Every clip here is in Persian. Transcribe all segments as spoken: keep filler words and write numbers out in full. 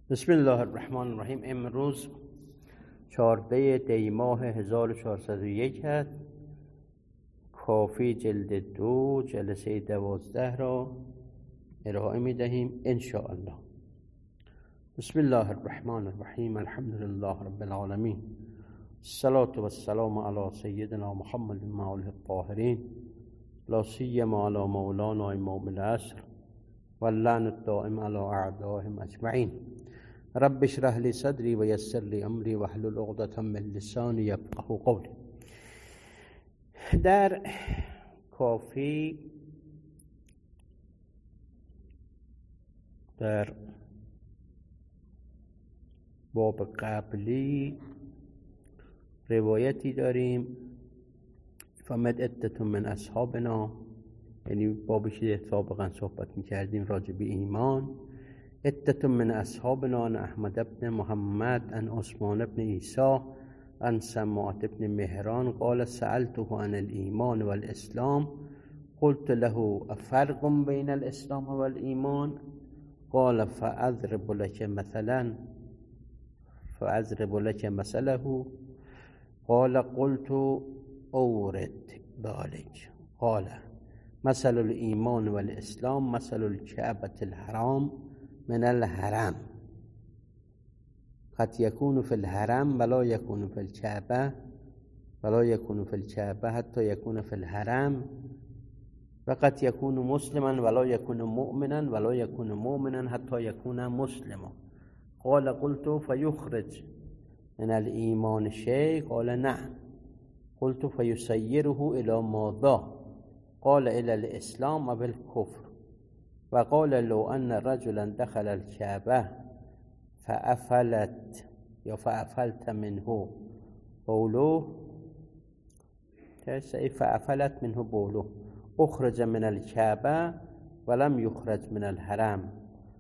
بسم الله الرحمن الرحیم. امروز چهارده دی ماه هزار و چهارصد و یک هست. کافی جلد دو جلسه دوازده را ارائه می دهیم ان شاء الله. بسم الله الرحمن الرحیم. الحمد لله رب العالمین. الصلاة و السلام علی سیدنا محمد و آله الطاهرین، لا سیما علی مولانا امام العصر واللعن الدائم علی اعدائهم اجمعین. رب اشرح لي صدري ويسر لي امري واحلل عقدة من لساني يفقهوا قولي. در کافی در باب قبلی روایتی داریم فمد عدة من اصحابنا، یعنی بابش سابقا صحبت میکردیم راجع به ایمان. عدة من اصحابنا عن احمد بن محمد عن عثمان بن عیسی عن سماعة بن مهران قال سألته عن الإيمان والإسلام قلت له أفرق بين الإسلام والإيمان قال فأضرب لك مثلا فأضرب لك مثله قال قلت أورد ذلك قال مثل الإيمان والإسلام مثل الكعبة الحرام من الحرم قد يكون في الحرم ولا يكون في الكعبة ولا يكون في الكعبة حتى يكون في الحرم وقد يكون مسلما ولا يكون مؤمنا ولا يكون مؤمنا حتى يكون مسلما. قال قلت فيخرج من الإيمان شيء قال نعم. قلت فيسيره إلى ماذا قال إلى الإسلام وبالكفر. وقال لو أن رجلا دخل الكعبة فأفلت یا فأفلت منه بوله فأفلت منه بوله أخرج من الكعبة ولم يخرج من الحرم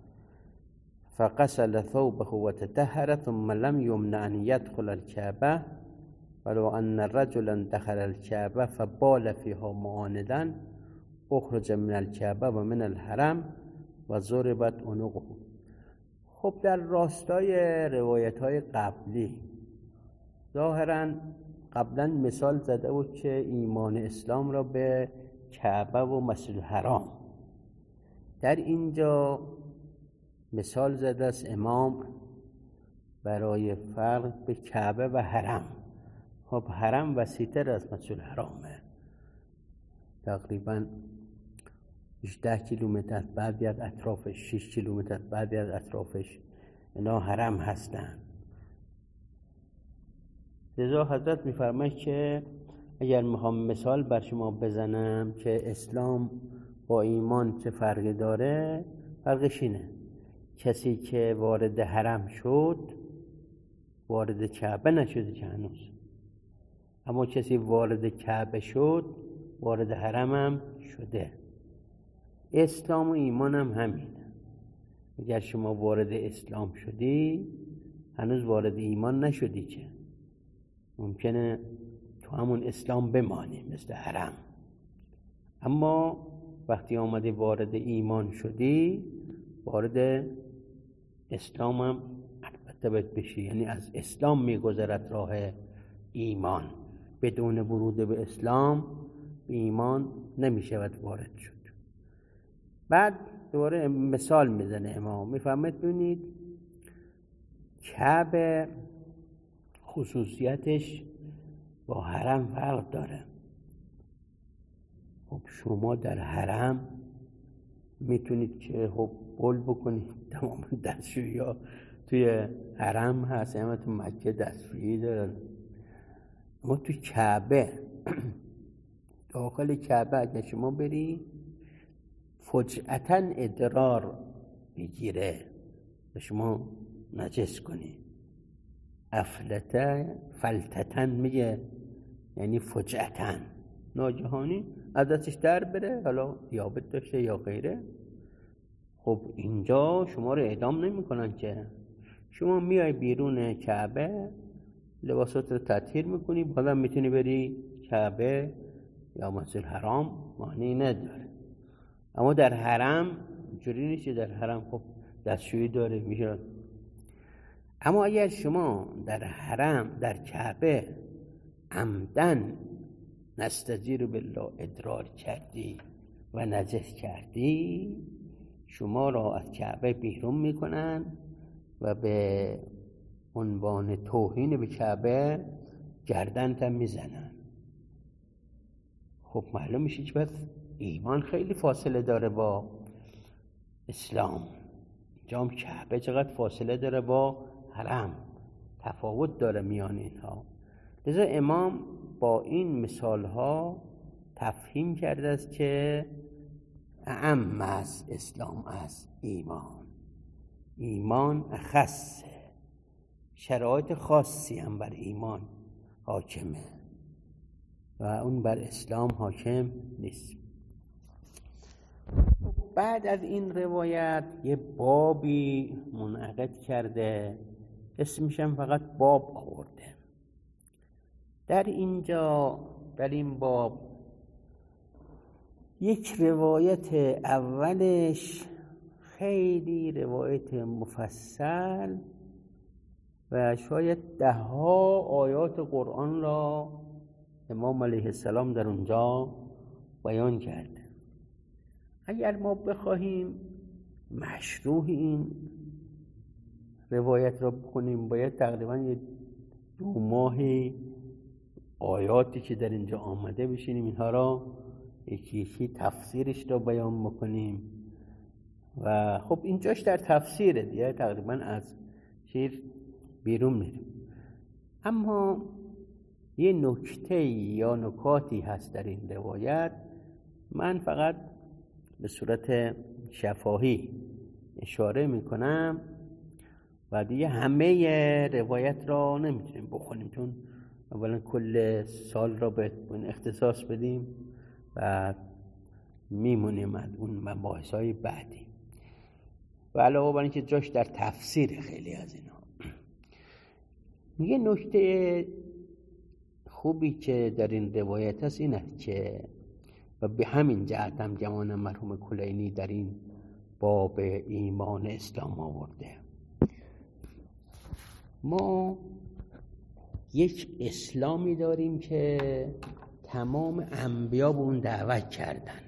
فغسل ثوبه وتطهر ثم لم يمنع أن يدخل الكعبة ولو أن رجلا دخل الكعبة فبال فيها معاندا اخرج من الكعبه و من الحرم و ضربت عنقه. خب در راستای روایت های قبلی ظاهرا قبلا مثال زده بود که ایمان اسلام را به کعبه و مسجد الحرام، در اینجا مثال زده است امام برای فرق به کعبه و حرم. خب حرم وسیع‌تر از مسجد الحرامه، تقریبا هجده کیلومتر، بعضی از اطرافش شش کیلومتر، بعضی از اطرافش اینا حرم هستن. لذا حضرت میفرماید که اگر میخوام مثال بر شما بزنم که اسلام با ایمان چه فرقی داره، فرقش اینه کسی که وارد حرم شد وارد کعبه نشده که هنوز، اما کسی وارد کعبه شد وارد حرم هم شده. اسلام و ایمان هم همینه. اگر شما وارد اسلام شدی هنوز وارد ایمان نشدی که ممکنه تو همون اسلام بمانی مثل حرم، اما وقتی آمدی وارد ایمان شدی وارد اسلام هم البته باید بشی، یعنی از اسلام میگذرد راه ایمان. بدون ورود به اسلام به ایمان نمیشود وارد شد. بعد دوباره مثال میزنه امام، میفهمید ببینید کعبه خصوصیتش با حرم فرق داره. خب شما در حرم میتونید که خب بول بکنید، تمام دستشویی ها توی حرم هست، اما تو مکه دستشویی دارن، اما تو کعبه داخل کعبه اگه شما بری فجأتاً ادرار بگیره و شما نجس کنی. افلته فلتتاً میگه، یعنی فجأتاً ناگهانی از دستش در بره، حالا دیابت داشته یا غیره. خب اینجا شما رو اعدام نمی کنن که، شما میای بیرون کعبه لباسات رو تطهیر میکنی، بازم میتونی بری کعبه یا مسجد الحرام، معنی نداره. اما در حرم جوری نیست. در حرم خب دستشویی داره، میشه اما اگر شما در حرم در کعبه عمدن نستجیر بالله ادرار کردی و نجس کردی، شما را از کعبه بیرون میکنن و به عنوان توهین به کعبه گردنت میزنن. خب معلوم میشه که بس ایمان خیلی فاصله داره با اسلام. جام کعبه چقدر فاصله داره با حرم، تفاوت داره میان اینها. لذا امام با این مثال ها تفهیم کرده است که اعم است اسلام از ایمان، ایمان اخصه، شرایط خاصی هم بر ایمان حاکمه و اون بر اسلام حاکم نیست. بعد از این روایت یه بابی منعقد کرده، اسمش هم فقط باب آورده. در اینجا در این باب یک روایت اولش خیلی روایت مفصل و شاید ده ها آیات قرآن را امام علیه السلام در اونجا بیان کرده. اگر ما بخواهیم مشروح این روایت را بکنیم، باید تقریبا یه دو ماهی آیاتی که در اینجا آمده بشینیم اینها را یکی یکی تفسیرش را بیان بکنیم و خب اینجاش در تفسیره دیگه، تقریبا از چیز بیرون میریم. اما یه نکته یا نکاتی هست در این روایت، من فقط به صورت شفاهی اشاره میکنم و دیگه همه روایت را نمیتونیم بخونیم، چون اولا کل سال را به اون اختصاص بدیم و میمونیم از اون مباحث های بعدی و علاوه بر اینکه جاش در تفسیر خیلی از اینها. یه نکته خوبی که در این روایت هست اینه که و به همین جهت هم جوان مرحوم کلینی در این باب ایمان اسلام آورده. ما یک اسلامی داریم که تمام انبیا به اون دعوت کردن،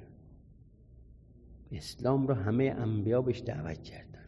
اسلام رو همه انبیا بهش دعوت کردن،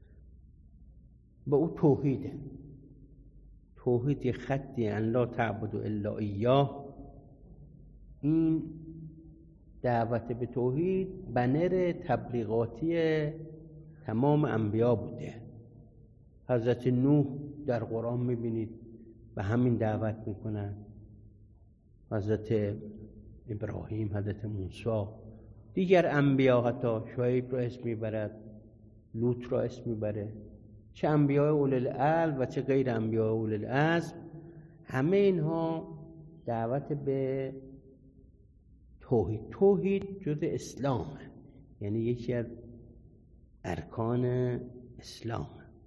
با او توحیده. توحید یه خطی ان لا تعبدوا الا ایاه، این دعوت به توحید بنر تبلیغاتی تمام انبیا بوده. حضرت نوح در قرآن میبینید به همین دعوت میکنن، حضرت ابراهیم، حضرت موسی، دیگر انبیا، حتی شعیب را اسم میبرد، لوط را اسم میبره، چه انبیاء اول العلم و چه غیر انبیاء اول العزم، همه اینها دعوت به توحید. توحید جز اسلامه، یعنی یکی از ارکان اسلام.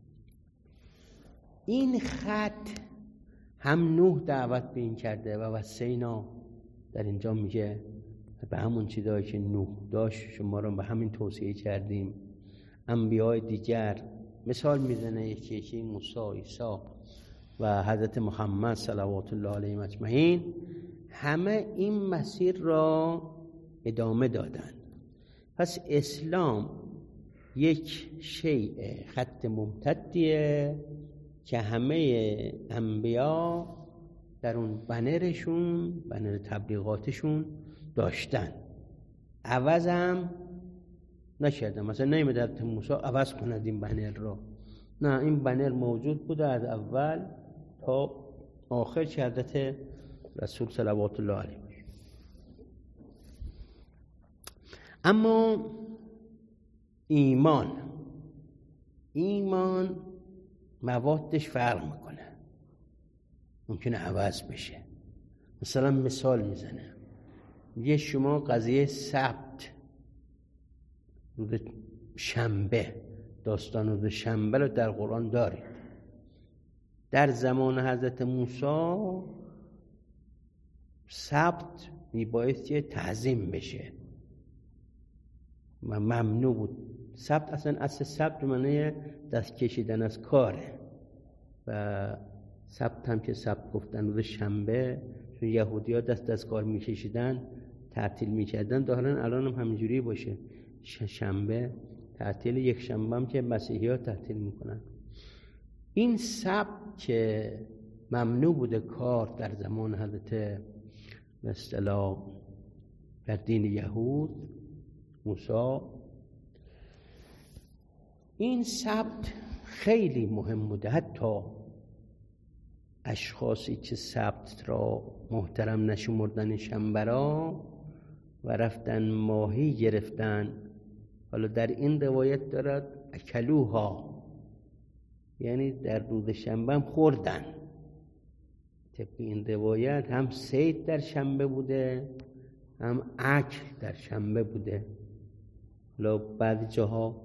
این خط هم نوح دعوت به این کرده و وصینا در اینجا میگه به همون چیزایی که نوح داشت شما رو به همین توصیه کردیم. انبیاء دیگر مثال میزنه یکی یکی، موسی، عیسی و حضرت محمد صلوات الله علیه اجمعین، همه این مسیر را ادامه دادن. پس اسلام یک شیء خط ممتدیه که همه انبیا در اون بنرشون، بنر تبلیغاتشون داشتن، عوض هم نکردن. مثلا نمیده حضرت موسی عوض کند این بنر را، نه، این بنر موجود بوده از اول تا آخر که حضرت رسول صلوات الله علیه. اما ایمان ایمان موادش فرق میکنه، ممکنه عوض بشه. مثلا مثال میزنه، یه شما قضیه سبت، روز شنبه، داستان روز شنبه رو در قرآن دارید. در زمان حضرت موسی سبت میبایستی تعظیم بشه و ممنوع بود. سبت اصلا اصل سبت معنی دست کشیدن از کاره، و سبت هم که سبت گفتن روز شنبه، چون یهودی ها دست دست کار میکشیدن تعطیل میکردن، دارن الان هم همینجوری باشه، شنبه تعطیل، یک شنبه هم که مسیحی ها تعطیل میکنن. این سبت که ممنوع بوده کار در زمان حضرت به اصطلاح در دین یهود موسی، این سبت خیلی مهم بوده. حتی اشخاصی که سبت را محترم نشمردن شنبه را و رفتن ماهی گرفتن، حالا در این روایت دارد اکلوها، یعنی در روز شنبه هم خوردن. طبق این روایت هم صید در شنبه بوده هم اکل در شنبه بوده. حالا بعضی جاها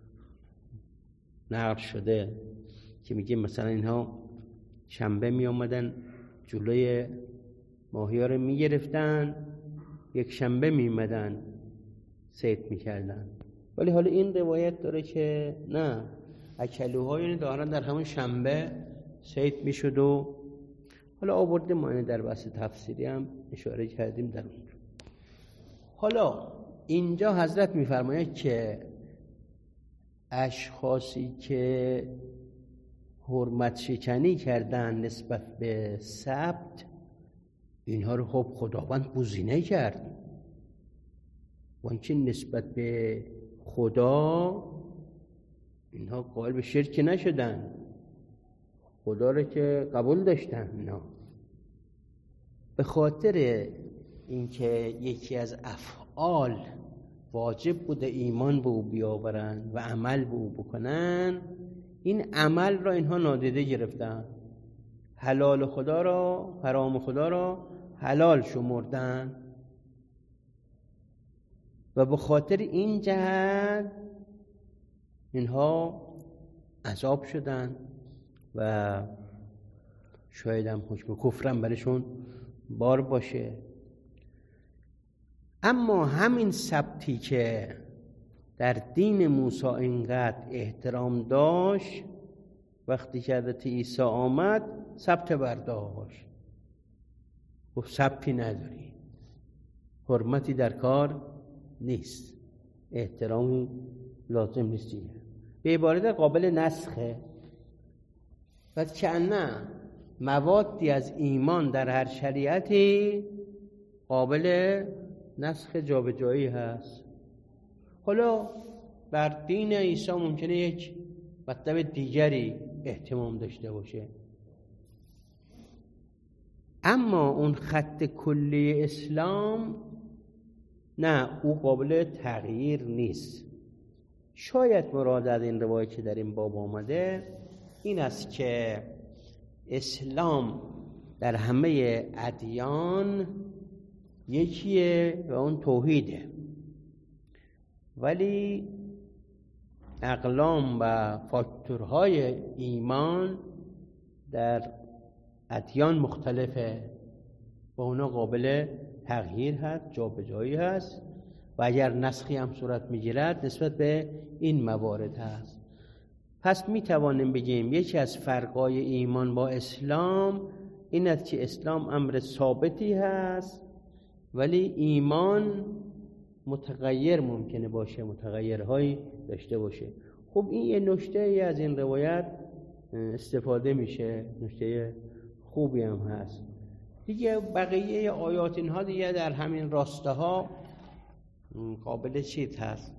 نقل شده که میگه مثلا اینها شنبه می آمدن جلوی ماهی ها رو می گرفتن، یک شنبه می اومدن صید می کردن. ولی حالا این روایت داره که نه، اکلوها یعنی دارن در همون شنبه صید می شد. و حالا آورده ما در بحث تفسیری هم اشاره کردیم در اونجا. حالا اینجا حضرت می فرماید که اشخاصی که حرمت شکنی کردن نسبت به سبت، اینها رو خب خداوند گزینه کرد، و اینکه نسبت به خدا اینها قائل به شرک نشدن، خدا رو که قبول داشتن. اینا به خاطر اینکه یکی از افعال واجب بوده ایمان به او بیاورن و عمل به او بکنن، این عمل را اینها نادیده گرفتن، حلال خدا را، حرام خدا را حلال شمردن و به خاطر این جهت اینها عذاب شدن و شاید هم حکم کفرم برشون بار باشه. اما همین سبتی که در دین موسی اینقدر احترام داشت، وقتی که حضرت عیسی آمد سبت برداشت، گفت سبتی نداری، حرمتی در کار نیست، احترامی لازم نیست. به عبارت قابل نسخه. و کنه موادی از ایمان در هر شریعتی قابل نسخ جابجایی هست. حالا بر دین عیسی ممکنه یک مطلب دیگری اهتمام داشته باشه، اما اون خط کلی اسلام نه، او قابل تغییر نیست. شاید مراد از این روایت که در این باب آمده این است که اسلام در همه ادیان یکیه و اون توحیده، ولی اقلام و فاکتورهای ایمان در ادیان مختلفه و اونا قابل تغییر هست، جابجایی هست و اگر نسخی هم صورت میگیرد نسبت به این موارد هست. پس می توانیم بگیم یکی از فرقای ایمان با اسلام این است که اسلام امر ثابتی هست، ولی ایمان متغیر ممکنه باشه، متغیرهایی داشته باشه. خب این یه نکته ای از این روایت استفاده میشه، نکته خوبی هم هست دیگه. بقیه آیات اینها دیگه در همین راسته ها قابل چیز هست.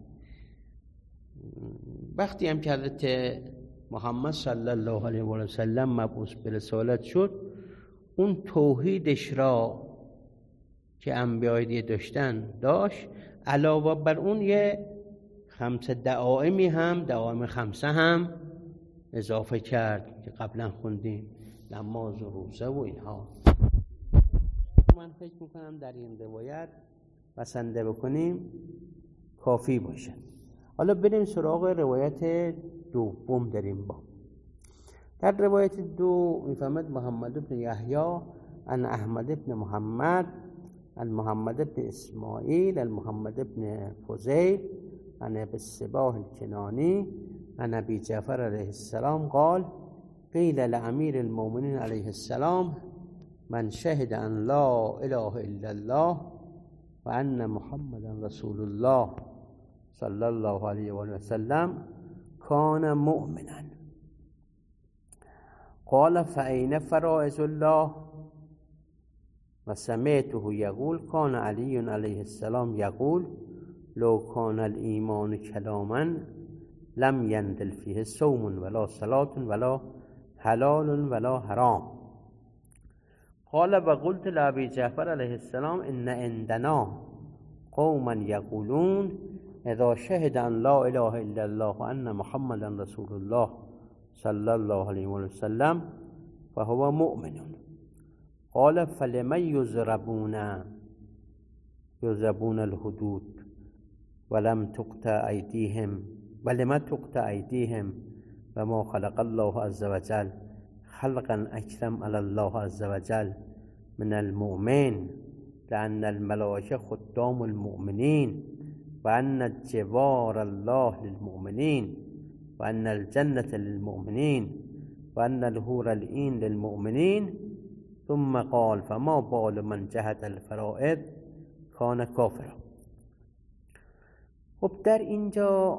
وقتی هم که حضرت محمد صلی الله علیه و سلم مبعوث به رسالت شد، اون توحیدش را که انبیاء دیگه داشتن داشت، علاوه بر اون یه خمس دعائمی هم، دعائم خمسه هم اضافه کرد که قبلا خوندیم، نماز و روزه و اینها. من فکر میکنم در این روایت بسنده بکنیم کافی باشه. حالا بریم سراغ روایت دوم در این باب. در روایت دو میفهمد محمد بن یحیی عن احمد بن محمد عن محمد بن اسماعیل عن محمد بن فضیل عن ابی الصباح الکنانی عن ابی جعفر علیه السلام قال قیل لامیر المؤمنین علیه السلام من شهد ان لا اله الا الله و ان محمدا رسول الله صلی الله علیه و آله و سلم کان مؤمنا. قال فأين فرائض الله و سمعته یقول کان علی علیه السلام یقول لو کان الایمان کلاما لم یندل فیه صوم ولا صلاة ولا حلال ولا حرام. قال و قلت لابی جعفر علیه السلام ان عندنا قوما یقولون اذا شهد ان لا اله الا الله و ان محمدا رسول الله صلی الله علیه و سلم فهو مؤمن. قال فلم یضربون یضربون الحدود ولم تقطع ایدیهم ولم تقطع ایدیهم و ما خلق الله عز وجل خلقا اکرم علی الله عز وجل من المؤمن لأن الملائکه خدام المؤمنین و ان جوار الله للمؤمنین و ان الجنة للمؤمنین و ان الحور العین للمؤمنین. ثم قال فما بال من جهد الفرائض کان کافرا. خب در اینجا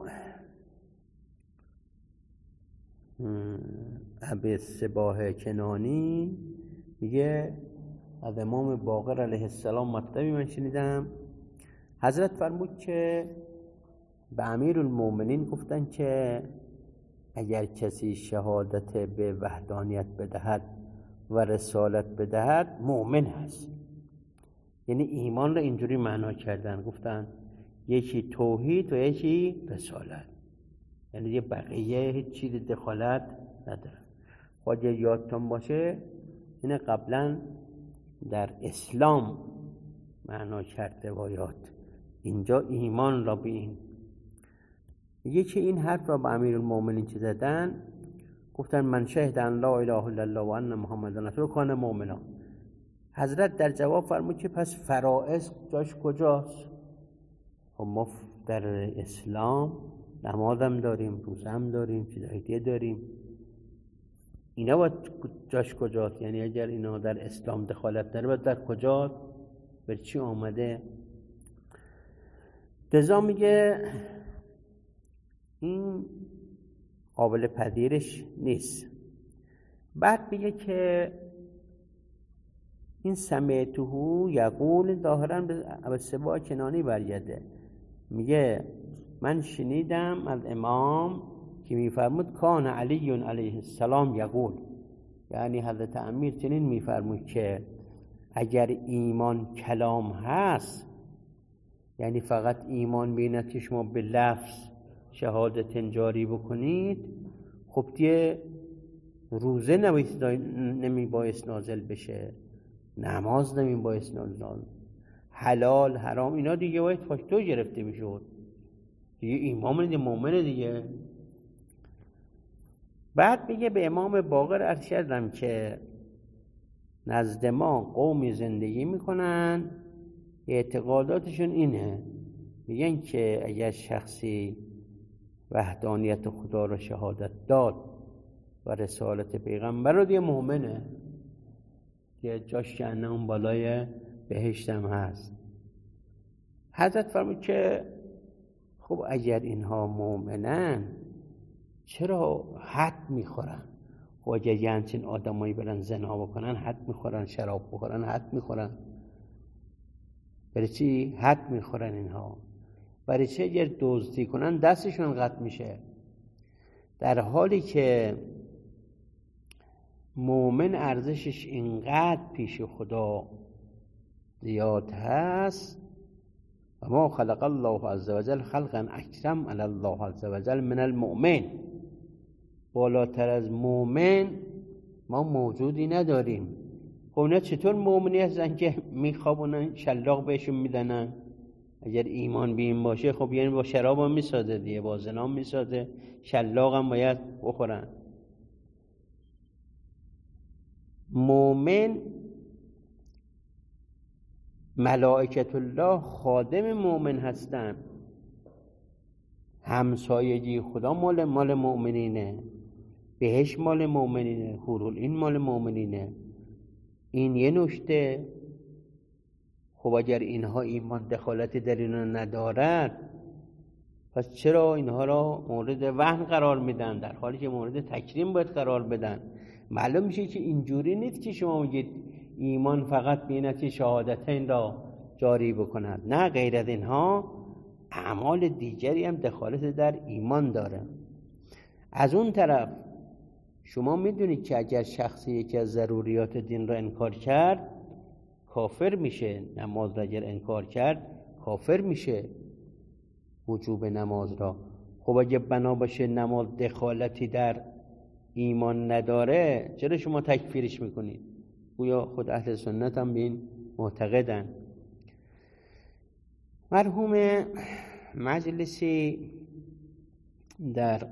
ابی صباح کنانی میگه از امام باقر علیه السلام مطلبی من شنیدم، حضرت فرمود که به امیر المؤمنین گفتن که اگر کسی شهادت به وحدانیت بدهد و رسالت بدهد مؤمن هست. یعنی ایمان رو اینجوری معنا کردن، گفتن یکی توحید و یکی رسالت، یعنی یه بقیه هیچ چیز دخالت نداره. خود یادتون باشه این قبلا در اسلام معنا کرده روایات، اینجا ایمان را به این میگه که این حرف را به امیر المؤمنین چه زدن، گفتن من شهد ان لا اله الا الله و ان محمد رسول کان مؤمنا. حضرت در جواب فرمود که پس فرائض جاش کجاست؟ خب ما در اسلام نمازم داریم، روزم داریم، چیزهای دیگه داریم، اینا باید جاش کجاست؟ یعنی اگر اینا در اسلام دخالت داره باید در کجاست؟ بر چی آمده؟ لذا میگه این قابل پذیرش نیست. بعد میگه که این سمعته یقول ظاهرا به ابی صباح کنانی برگرده، میگه من شنیدم از امام که میفرمود کان علی علیه السلام یقول، یعنی حضرت امیر چنین میفرمود که اگر ایمان کلام هست، یعنی فقط ایمان بینه که شما به لفظ شهادت جاری بکنید، خب دیگه روزه نمی باعث نازل بشه، نماز نمی باعث نازل، حلال حرام اینا دیگه باید فاکتور گرفته میشد دیگه، ایمان دیگه مؤمنه دیگه. بعد میگه به امام باقر عرض کردم که نزد ما قومی زندگی میکنن اعتقاداتشون اینه، میگن که اگر شخصی وحدانیت خدا رو شهادت داد و رسالت پیغمبر رو دیگه مؤمنه، که جاش جهنم بالای بهشت هم هست. حضرت فرمود که خب اگر اینها مؤمنن چرا حد میخورن؟ خب اگر یه همچین آدمایی برن زنا بکنن حد میخورن، شراب بخورن حد میخورن، برای چی حد میخورن اینها؟ برای چی اگر دزدی کنن دستشون قطع میشه؟ در حالی که مؤمن ارزشش اینقدر پیش خدا زیاد هست، و ما خلق الله عز وجل خلقا اکرم علی الله عز وجل من المؤمن، بالاتر از مؤمن ما موجودی نداریم. خب نه چطور مؤمنی هستن که میخوابونن شلاق بهشون میدنن؟ اگر ایمان بین باشه خب یعنی با شراب هم میسازه دیگه، با زنا هم میسازه، شلاق هم باید بخورن. مؤمن ملائکت الله خادم مؤمن هستن، همسایگی خدا مال مال مؤمنینه. بهش مال مؤمنینه، حورول این مال مؤمنینه. این یه نکته. خب اگر اینها ایمان دخالتی در اینها ندارد، پس چرا اینها را مورد وهن قرار میدن در حالی که مورد تکریم باید قرار بدن؟ معلوم میشه که اینجوری نیست که شما میگید ایمان فقط بینتی شهادتین را جاری بکند. نه، غیر از اینها اعمال دیگری هم دخالت در ایمان داره. از اون طرف شما میدونید که اگر شخصی یکی از ضروریات دین را انکار کرد کافر میشه. نماز را اگر انکار کرد کافر میشه، وجوب نماز را. خب اگه بنا باشه نماز دخالتی در ایمان نداره، چرا شما تکفیرش میکنید؟ گویا خود اهل سنت هم به این معتقدن. مرحوم مجلسی در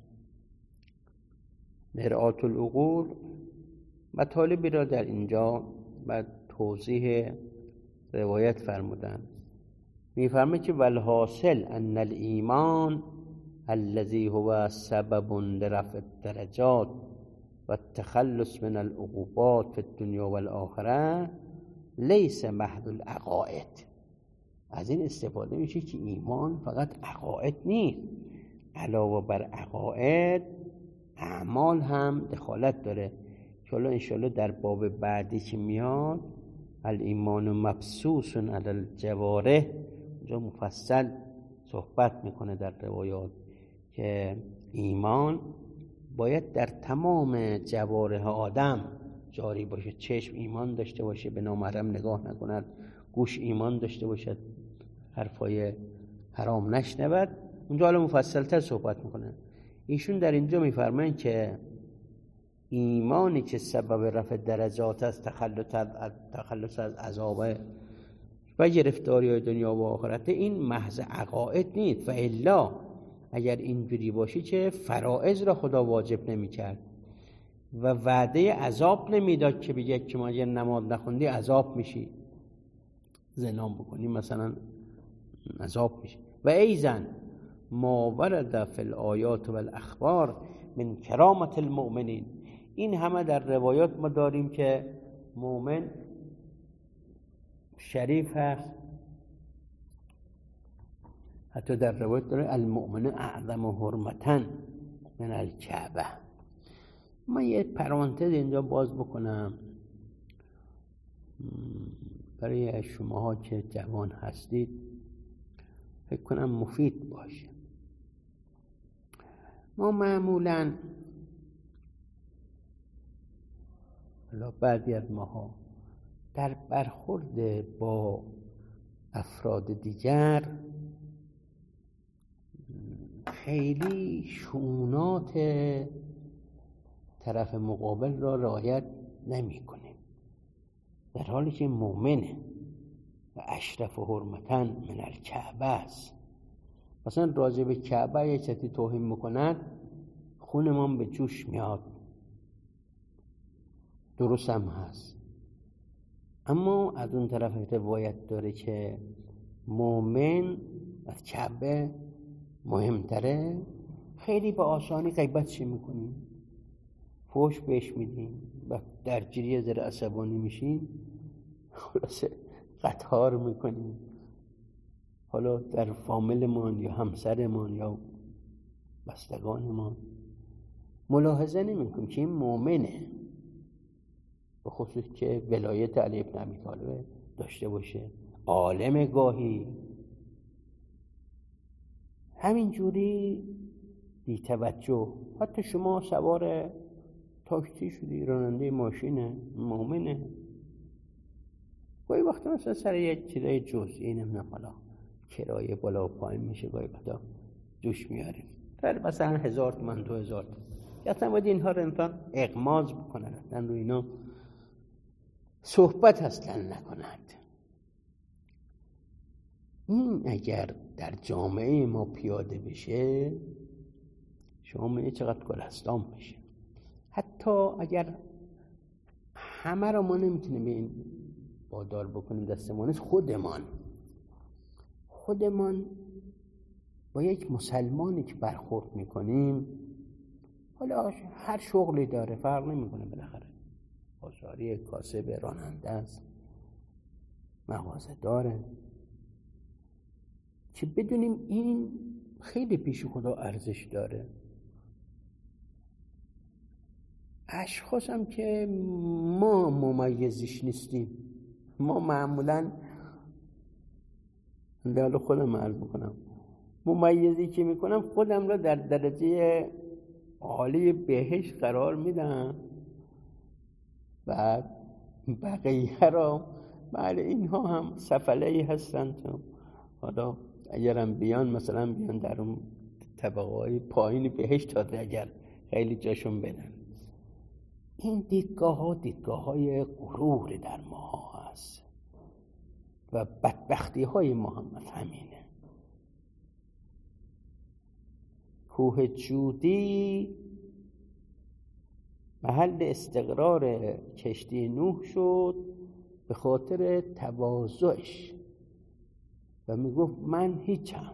مرآت العقول مطالبی را در اینجا بعد توضیح روایت فرمودن. میفرمه که والحاصل ان الایمان الذي هو سبب لرفع الدرجات والتخلص من العقوبات في الدنيا والآخرة ليس محض العقائد. از این استفاده میشه که ایمان فقط عقاید نیست، علاوه بر عقاید اعمال هم دخالت داره که حالا انشاءالله در باب بعدی که میاد الایمان مبسوس علی الجوارح اونجا مفصل صحبت میکنه در روایات که ایمان باید در تمام جوارح آدم جاری باشه. چشم ایمان داشته باشه، به نامحرم نگاه نکند. گوش ایمان داشته باشد، حرفای حرام نشنود. اونجا حالا مفصل‌تر صحبت میکنن. ایشون در اینجا میفرمایند که ایمانی که سبب رفع درجات است، تخلص از تخلص از عذاب و گرفتاری دنیا و آخرت، این محض عقاید نیست. و الا اگر اینجوری باشه که فرائض را خدا واجب نمی‌کرد و وعده عذاب نمیداد که بگه که ما اگر نماز نخوندی عذاب میشی، زنا بکنی مثلا عذاب میشی. و ایضا ما ورد فی الآیات و الاخبار من کرامت المؤمنین، این همه در روایات ما داریم که مؤمن شریف هست. حتی در روایت داره المؤمن اعظم حرمتا من الکعبه. من یه پرانتز اینجا باز بکنم برای شماها که جوان هستید، فکر کنم مفید باشه. ما معمولاً بعضی از ماها در برخورد با افراد دیگر خیلی شؤونات طرف مقابل را رعایت نمی کنیم، در حالی که مؤمنه و اشرف و حرمتاً من الکعبه است. مثلا راجع به کعبه یک چیزی توهین میکنن، خونمان به جوش میاد، درست هم هست. اما از اون طرف روایت داره که مؤمن از کعبه مهمتره، خیلی با آسانی غیبتش میکنیم، فوش بهش میدیم و در جریه ذره عصبانی میشیم، خلاصه قطار میکنیم. حالا در فامیلمان یا همسرمان یا بستگانمان ملاحظه نمیکنیم که این مؤمنه، به خصوص که ولایت علی بن ابی طالب داشته باشه، عالم گاهی همینجوری بی توجه. حتی شما سوار تاکسی شدی، راننده ماشینه، مؤمنه، گاهی وقتا مثلا سر یک چیزای جزئی نمیدونم حالا کرایه بالا و پایین میشه، گاهی وقتا جوش میاریم در مثلا هزار تومن دو هزار تومن. اصلا باید اینها رو انسان اغماض بکنن، اصلا رو اینا صحبت اصلا نکنند. این اگر در جامعه ما پیاده بشه، شما می‌بینید چقدر گلستان میشه. حتی اگر همه رو ما نمیتونیم به این وادار بکنیم، دستمون نیست، خودمان خودمان با یک مسلمانی که برخورد میکنیم، حالا هر شغلی داره، فرق نمیکنه، بالاخره بازاری، کاسب، راننده است، مغازه داره، که بدونیم این خیلی پیش خدا ارزش داره. اشخاص هم که ما ممیزش نیستیم، ما معمولا لال خودم عرض میکنم، ممیزی که میکنم خودم را در درجه عالی بهشت قرار میدم و بقیه را، بله اینها هم سفله‌ای هستن، تو حالا اگرم بیان مثلا بیان در اون طبقه‌های پایین بهشت تا اگر خیلی جاشون بدن. این دیدگاه ها دیدگاه های غرور در ما هست و بدبختی های ما هم همینه. کوه جودی محل استقرار کشتی نوح شد به خاطر تواضعش و میگفت من هیچم،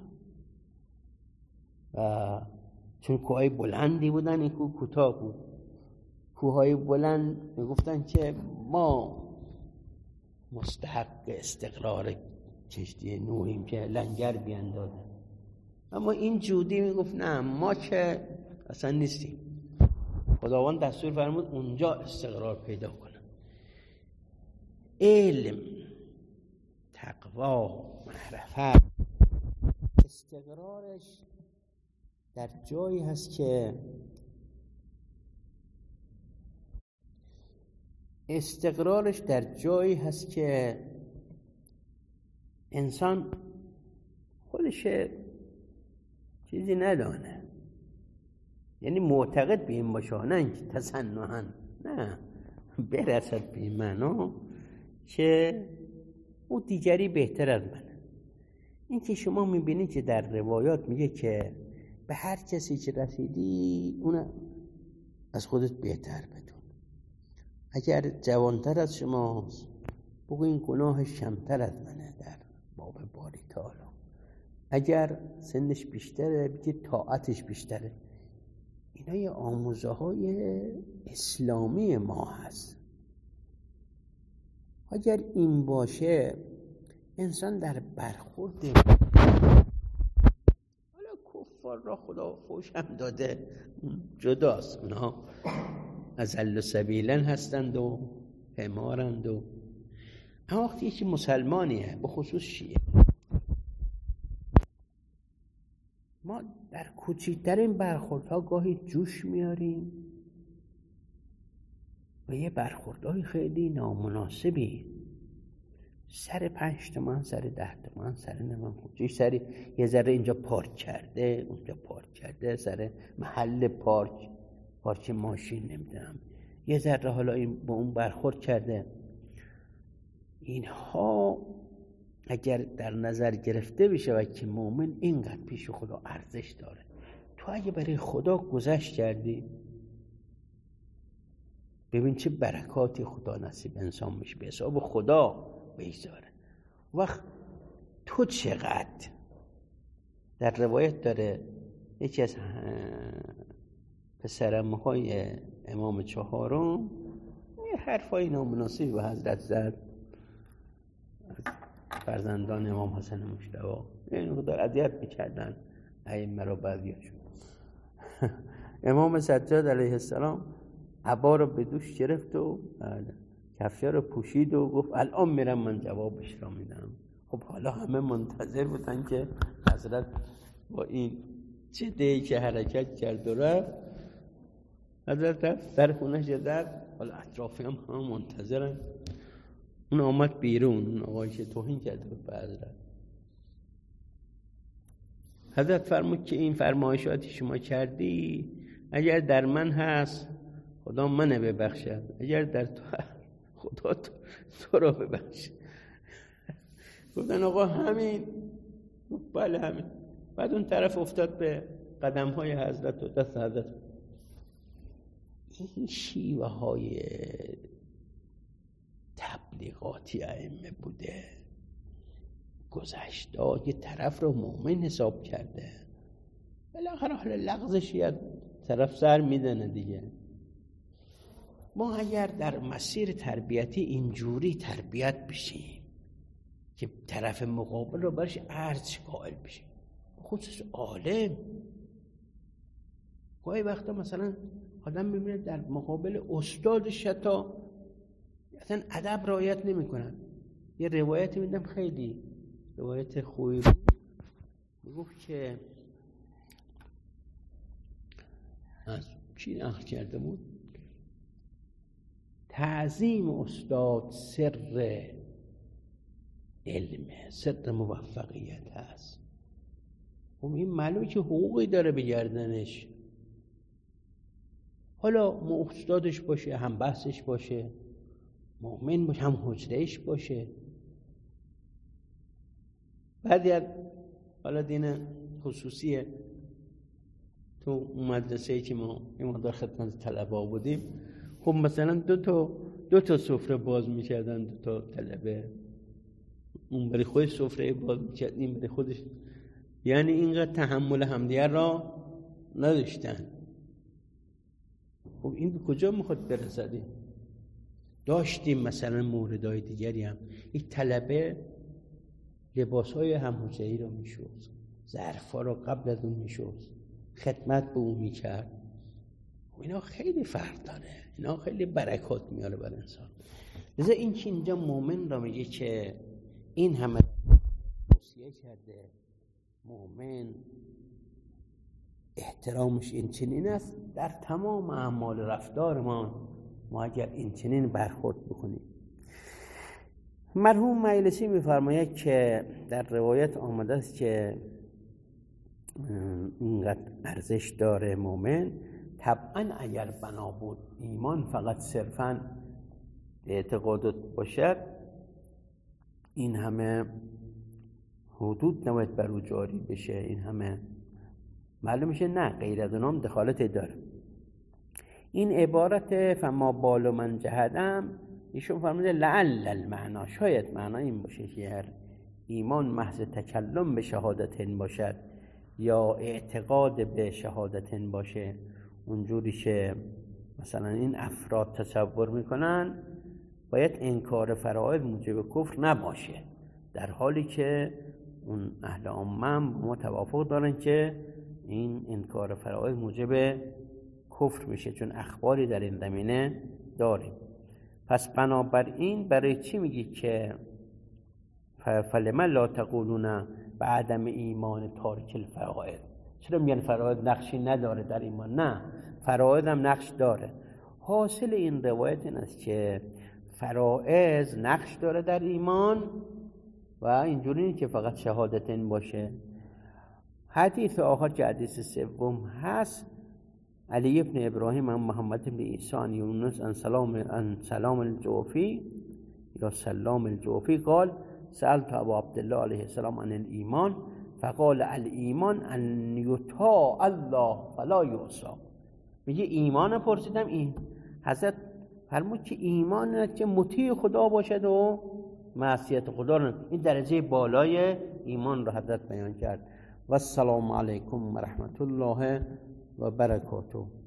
و چون کوههای بلندی بودن، این کوه کوتاه بود. کوههای بلند میگفتن که ما مستحق استقرار کشتی نوحیم که لنگر بیاندازه، اما این جودی میگفت نه، ما که اصلا نیستیم. خداوند دستور فرمود اونجا استقرار پیدا کنه. علم، تقوا، معرفت، استقرارش در جایی هست که استقرارش در جایی هست که انسان خودش چیزی ندانه، یعنی معتقد به این باشه، نه اینکه تصنعاً، نه، برسد به این معنا که او دیگری بهتر از منه. این که شما میبینید که در روایات میگه که به هر کسی که رسیدی اون از خودت بهتر بدون. اگر جوانتر از شماست بگو این گناهش کمتر از منه در باب باری تعالی. اگر سنش بیشتره بگی طاعتش بیشتره. اینا یه آموزه های اسلامی ما هست. اگر این باشه انسان در برخورد، حالا کفار را خدا فوش هم داده جداست، اونا اذل سبیلا هستند و حمارند، و اما وقتی یکی مسلمانیه، به خصوص شیعه، ما در کوچکترین برخوردها گاهی جوش میاریم و یه برخوردهای خیلی نامناسبی، سر پنج تومن، سر ده تومن، سر نمیم خودش، سر یه ذره اینجا پارک کرده، اونجا پارک کرده، سر محل پارک، پارک ماشین نمیدونم، یه ذره حالا این با اون برخورد کرده. اینها اگر در نظر گرفته بشه و که مؤمن اینقدر پیش خدا ارزش داره، تو اگه برای خدا گذشت کردی، ببین چه برکاتی خدا نصیب انسان میشه، به حساب خدا بگذاره. وقت تو چقدر، در روایت داره یکی از پسرعمه های امام چهارم یه حرفای نامناسبی به حضرت زد، فرزندان امام حسن مجتبی این مقدار اذیت میکردن ائمه رو بعضیاشون. امام سجاد علیه السلام عبا رو به دوش گرفت و کفشه رو پوشید و گفت الان میرم من جوابش را میدم. خب حالا همه منتظر بودن که حضرت با این چه دیگه که حرکت کرد و رفت، حضرت رفت در خونش زد، حالا اطرافی هم همه منتظرن. اون آمد بیرون، اون آقایی که توهین کرده به حضرت. حضرت فرمود که این فرمایشاتی شما کردی اگر در من هست خدا منو ببخشد، اگر در تو خدا تو, تو رو ببخشد. گفتن آقا همین، بله همین. بعد اون طرف افتاد به قدم های حضرت و دست حضرت. این شیوه های تبلیغاتی ائمه بوده، گذشته یه طرف رو مؤمن حساب کرده، بالاخره حالا لغزش یاد طرف سر میدنه دیگه. ما اگر در مسیر تربیتی اینجوری تربیت بشیم که طرف مقابل رو برش ارج قائل بشیم، خصوص عالم. گاهی وقتا مثلا آدم میبینه در مقابل استادش حتی اصلا ادب رعایت نمیکنن. یه روایتی میدم خیلی روایت خوبی میگفت که از چی نقل کرده بود، تعظیم استاد سر علمه، سر موفقیت هست. خب این معلومه که حقوقی داره به گردنش، حالا استادش باشه، هم بحثش باشه، مؤمن باشه، هم حجرهش باشه. بعد یا حالا دین خصوصیه تو مدرسه‌ای که ما این مقدار خدمت طلبه بودیم، خب مثلا دو تا دو تا سفره باز می‌کردن، دو تا طلبه، اون برای خودش سفره باز می‌کرد، این برای خودش. یعنی اینقدر تحمل همدیگر را نداشتن. خب این به کجا میخواد برسدیم؟ داشتیم مثلا موردهای دیگری هم. این طلبه لباسهای هم‌حجره‌ای رو میشوست، ظرفا رو قبل از اون میشوست، خدمت به اون میکرد. اینا خیلی فرق داره، اینا خیلی برکات میاره بر انسان. لذا این که اینجا مومن را میگه که این همه توصیه کرده، مومن احترامش این چنین است. در تمام اعمال رفتار ما ما اگر این چنین برخورد بکنیم. مرحوم مجلسی میفرماید که در روایت آمده است که اینقدر ارزش داره مومن. طبعا اگر بنا بود ایمان فقط صرفاً اعتقادات باشد، این همه حدود نباید بر او جاری بشه، این همه معلوم میشه نه، غیر از اونام دخالت داره. این عبارت فما بال من جهدم، ایشون فرموده لعل المعنا، شاید معنا این باشه که هر ایمان محض تکلم به شهادت باشد یا اعتقاد به شهادت باشه، اونجوری که مثلا این افراد تصور میکنن باید انکار فرائض موجب کفر نباشه، در حالی که اون اهل عامه ما توافق دارن که این انکار فرائض موجب کفر میشه، چون اخباری در این زمینه داریم. پس بنابراین برای چی میگی که فلما لا تقولون بعدم ایمان تارک الفرائض؟ چرا میگن فرائض نقشی نداره در ایمان؟ نه، فرائض هم نقش داره. حاصل این روایت این است که فرائض نقش داره در ایمان و اینجوری نیست که فقط شهادتین باشه. حدیث آخر که حدیث سوم هست، علی ابن ابراهیم عن محمد ابن عیسی عن یونس عن سلام عن سلام الجوفی یا سلام الجوفی قال سألت ابا عبدالله علیه السلام عن الایمان فقال الایمان ان یطاع الله فلا یعصى. میگه ایمان پرسیدم، این حضرت فرمود که ایمان که مطیع خدا باشد و معصیت خدا رو، این درجه بالای ایمان رو حضرت بیان کرد. و السلام علیکم و رحمت الله و برکاته.